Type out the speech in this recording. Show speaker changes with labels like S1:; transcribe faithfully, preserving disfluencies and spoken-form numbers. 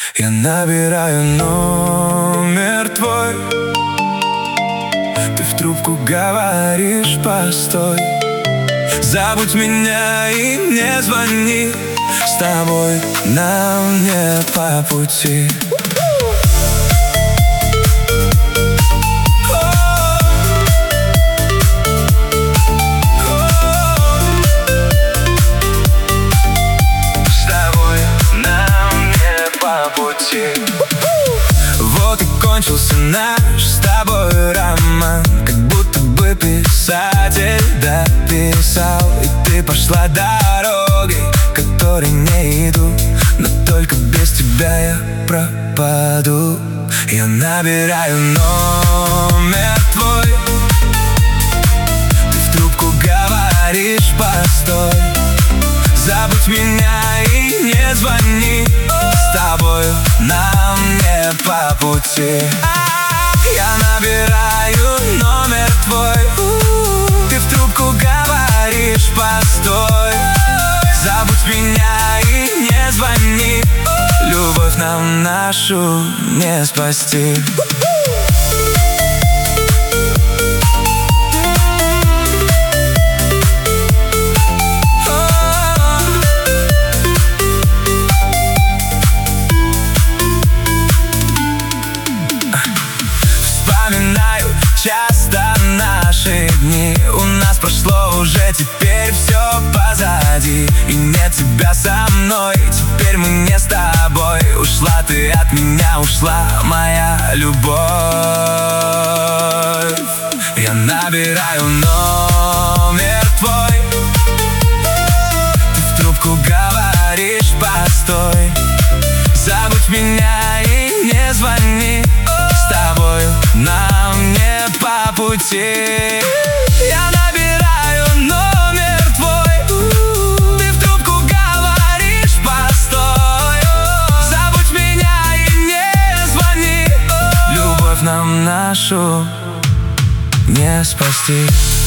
S1: Я набираю номер твой, ты в трубку говоришь: постой. Забудь меня и не звони, с тобой нам не по пути. Вот и кончился наш с тобой роман, как будто бы писатель дописал. И ты пошла дорогой, которой не иду, но только без тебя я пропаду. Я набираю номер твой, ты в трубку говоришь: постой. Забудь меня и не звони, с тобою нам не по пути. Я набираю номер твой, ты в трубку говоришь: постой. Забудь меня и не звони, любовь нам нашу не спасти. Часто наши дни, у нас прошло уже, теперь все позади. И нет тебя со мной, теперь мы не с тобой. Ушла ты от меня, ушла моя любовь. Я набираю номер твой, ты в трубку говоришь: постой. Забудь меня и не звони, с тобою нам не по пути. Я набираю номер твой, ты в трубку говоришь: постой. Забудь меня и не звони, любовь нам нашу не спасти.